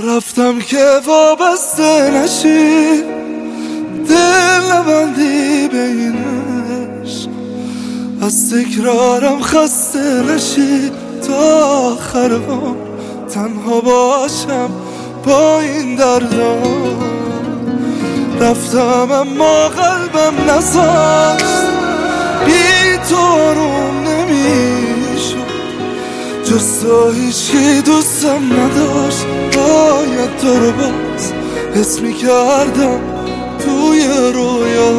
رفتم که وابسته نشی، دل نبندی به این عشق، از تکرارم خسته نشی، تا آخر عمر تنها باشم با این دردا. رفتم اما قلبم نذاشت، بی تو آروم نمیشد، جز تو هیچی دوستم نداشت. باید تو رو باز حس میکردم توی رویا.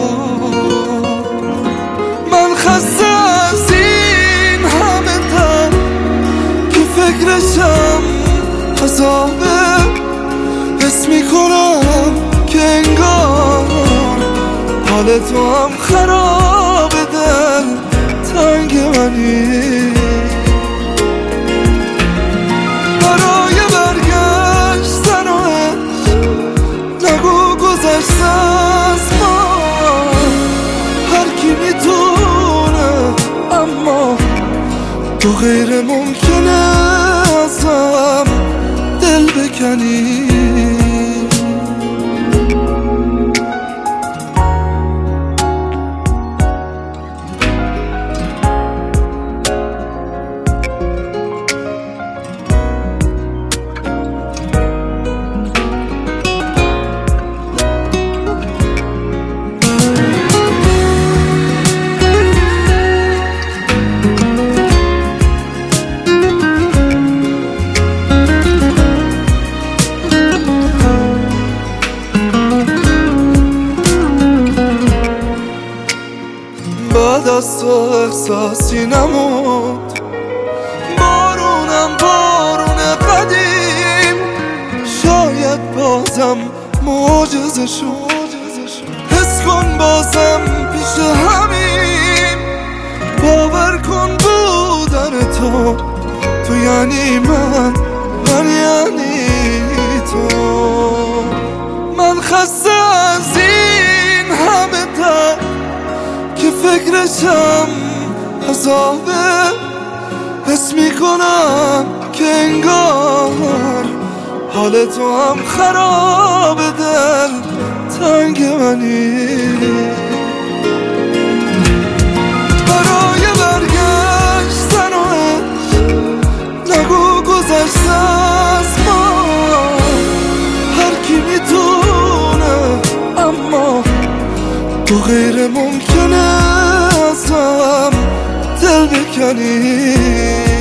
من خسته از این همه دم که فکرشم عذابه، حس میکنم که انگار حال تو هم خراب، دل تنگ منی. برای برگشتن و عشق نگو گذشته از ما، هر کی میتونه اما تو غیر ممکنه ازم دل بکنی. بعد از تو احساسی نموند، بارونم بارون قدیم، شاید بازم معجزه شد. حس کن بازم پیش همین، باور کن بودن تو یعنی من یعنی تو. من خسته از این همه درد که فکرشم عذابه، حس میکنم که انگار حال تو هم خراب، دل تنگ منی. برای برگشتن و عشق نگو گذشته از ما، هر کی میتونه اما تو غیر ممکنه ازم دل بکنی.